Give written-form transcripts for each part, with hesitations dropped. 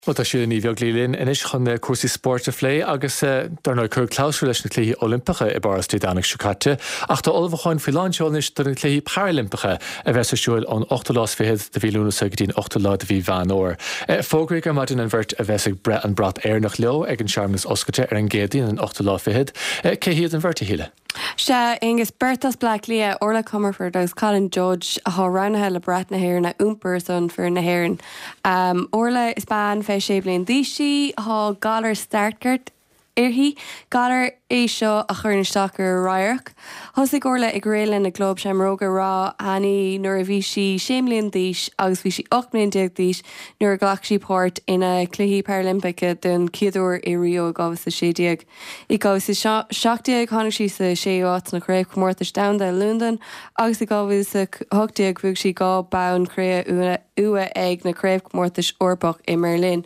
Well, tá siúil ní bheag lílinn inis chun cuasaí sport a phlé agus darna chur cláusú leis na clúthaí Olympacha i bar Stúdanach Siúcáte ach tá olbháin fiáinseolnis dar na clúthaí Paralympacha a bheits siúil an 8 lá fihead de bhí lúna sa gdín 8 lá de bhí bhean óir. Fógraigh ar maidin an bhirt a bheits an brat airnach leo ag an seamas oscaite ar an géadaín an 8 lá fihead. Cé hiad an bhirt a híle? Se agus Bertas Black Lia orla Comerford agus Colin Judge a há ranathe le brat na hhéir na úmpar son for na hhéireann. Orla is ban fé sé blion dísí há galar startgurt irhí galar é seo a chur na stacar raireach. Thosig orla ag réile na glób sem róga rá haní nuair a bhí si séimlíon díis agus bhí si 8 mlíon díis nuair a ghlach sí páirt ina cluichí Paralympica den ciadúir i Rio a gábhas sa séideag. I gábhas sa 7 tháinig sí sa 6 na chréibh comórtas damda Lúndan agus i gábhas sa 8 bhuaigh si gá bán cré ua ag na chréibh comórtas Orbach i Merlin.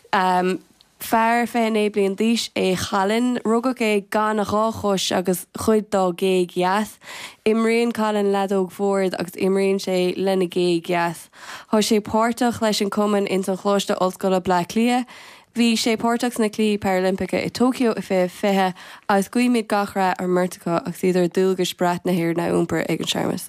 Fear féin é blion díis é chalinn rugach é gan a ráchos agus chuid dá gé gheas. Imríonn Colin ledóg fórd agus imríonn sé lena gé gheas. Tá sé páirteach leis an cumann in san chláiste Ollscoile Black Lia. Bhí sé páirteach na clí Paralympica i Tokyo i fithe agus cuimid gachra ar Murtacha agus idir dúlgus brat na hhéir na úmpar ag an seamas.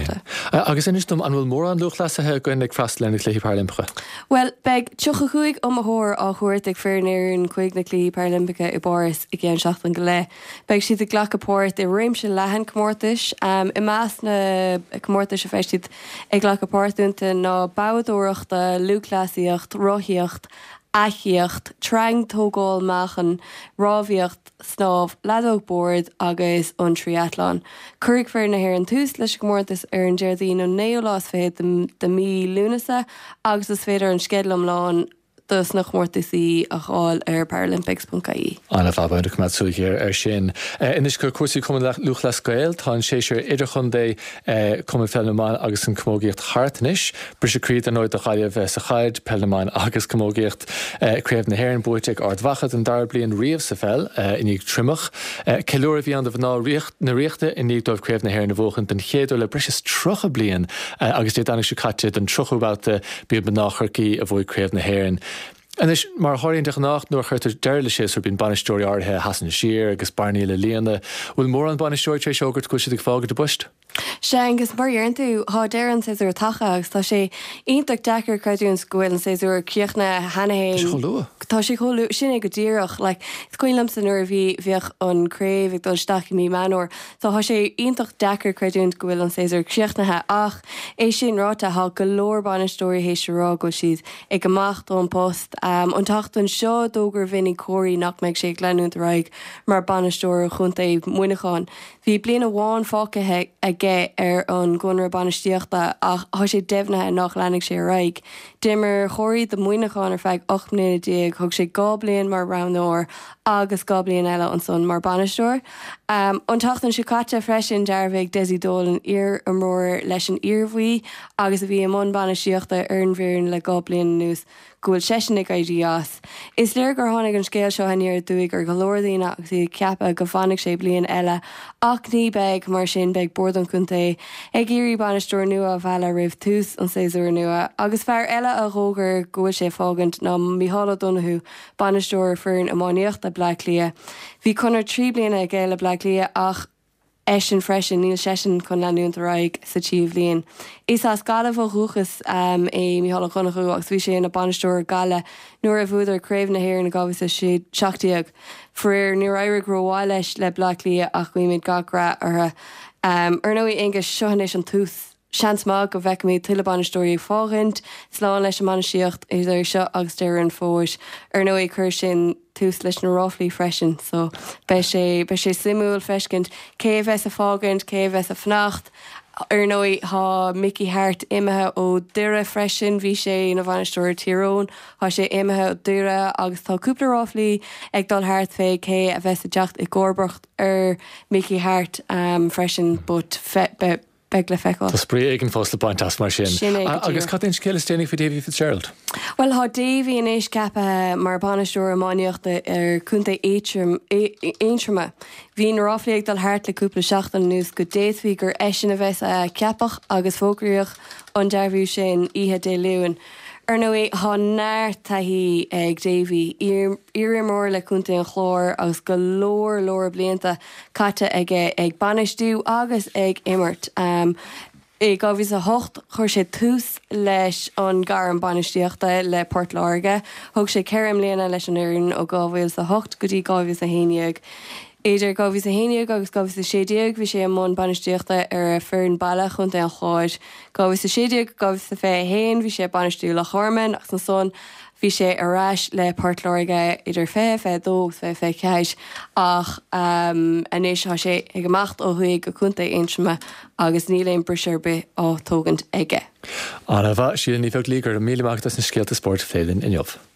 Agus inis dom an bhfuil mór an luchlasathe goin ag freist lena clí Paralympica? Well, beg tucha chuig a thóir á chuirt ag fearnéir an chuig na clí Paralympica i Boris i gcéan seachtain go le. Beg siad a ghlach apóirt i réimse lehan comórtais I meas na comórtais a feistíad ag ghlach apóirtúnta ná báadóireachta, luchlasíocht, rothaíocht, aithíocht, trang tógáil machchan, rábhíocht, snáb, ledóg board agus an triathlon. Curig fear na hhéir an tús leis comórtas ar an deirdaín ó néolás féad de mí lúnasa agus is féidir an skedlam lán dus nach mórtaí a cháil ar Paralympics.caí. Anna fábhaid go maid súigéir ar sin. Inis gur cuasaí cumann luach le scail, tá sé séir idir chun dé cumann Pellamáin agus an commógaíocht Hartanis, bris críd an óid a chailemh sa chaid Pellamáin agus commógaíocht créibh na hhéireann buaite ag ardmhachad an dar blion riamh sa fel inig trimach. Ceiliúir bhí an do bhná na riachta inig dóibh créibh na hhéireann na bhóchan den chéadú le bris trocha blion agus dé Stúdanach Siúcáte den trochúbáta bíad benachircí a bhfuil créibh na hhéireann. En is maar háiríonn de nacht nuair chuirtar deirla sé bín banistóirí áthe hasan siar agus barnaí le líana. Bhfuil mór an banistóir sé seogurt cuisead ag fágad de buist? Se agus mar dhearann tú há déireann séú tacha agus tá sé ionach dechar creidún scoil an séú críochna hanahéin. Tá sé choú sinna go ddíireach le scoillam san nuair bhíoh an créibh ag dul staci mí manúir. Tá sé ionach dechar creidún gohfuil an séú críochnathe ach é sin ráta há go leor banistóirí hééis rá go siad ag gomacht ón post. An tachtún seo dógur vinnig choirí nach meid sé glenúnt raig mar banistóir chunta é muoineáin. Bhí bliana bháin fácathe agé ar an gunnar banistíochta ach há sé deimhnathe nach lenig sé raig. Dimmer choirí de muoineáin ar feig 8 mlíana thug sé gá bliain mar ranóir agus gá bliain eile an son mar banistóir. An tachtún Siúcáte freisin dearbhaigh desidólan ar an mór leis an iarmhaí agus a bhí am banistíochta ar an bhíonn le gá bliain nús. Gúil sesinnig ideas. Is léir gur tháinig an scéil seo haníar dúig ar go leordaíine agus í ceapa go bhanig sé blion eile ach ní beag mar sin beag bordon chunta ag irí banistóir nua a bheile rih tús an séúir nua agus fear eile a rógur gúil sé fágant ná Mícheál Donoghue banistóir fearn amáíocht le Black Lia. Bhí chunar 3 bliana ag éile Black Lia ach Esin freisin níl sesin chun leúnta raig sa tíomh líon. Is as gala bh ruchas é Mícheál Donoghue agus bhí sé na banistóir gala nuair a bhúidir créibh na hhéir na gabhas a siad seachtaíag. Fuair ní raibh roháil leis le Black Lia ach cuiimiid gagra ar nóí ingus seohanéis an tús. Seans má go bheic mé tuile banistóirí fágant, sláán leis an manisíocht idir seo agus deir an fóis ar nó é chur sin tús leis na ráflaí freisin, so be sé simúil feiscint céimhes a fágant, céimhes a fnacht, ar nó há Mickey Hart imethe ó dúire freisin bhí sé na banistóir Tyrone, há sé imethe ó dúire agus tá cúpla ráflaí ag dul Hart fé cé a bheits a deacht i gcórbreacht ar Mickey Hart freisin but beg le feicáil. Tá sprí ag an fós le baint as mar sin. Agus catain scéil déananig fa Davy Fitzgerald? Well, há Davy in éis ceapa mar banistóir amáíochta ar chunta éintrama. Bhín ráflaíag dal háart le cúpla seachtain nús go déadhí gur éisin a bheits a ceapach agus fógraíoch an dearbhú sin ihe dé luúin. Ar nó é há neir taihí ag Davy mór le chunta an chlór agus go lór blianta caite ag banistú agus ag immert. I gáhís a hocht chuir sé tús leis an gar an banistíochta le Port Láirge, thug sé ceim léana leis an uirn ó gáhfuil a hocht go dtí gáhís a héineag. Éidir gáhís a héineag agus gáhís a séideag, bhí sé món banistíochta ar a fearn bailach chunta an chláid. Gáhís a séideag, gáhís a fé héin, bhí sé banistú le chorman agus an son bhí sé arráis le Port Láirge idir fé dó fé ceis ach anéis há sé ag amacht ó thuig go chunta éinsme agus níléon briseirbe á tógant aige. Anna bha síle ní bheag lígur a míleachtas na scéalta sport félinn in jobh.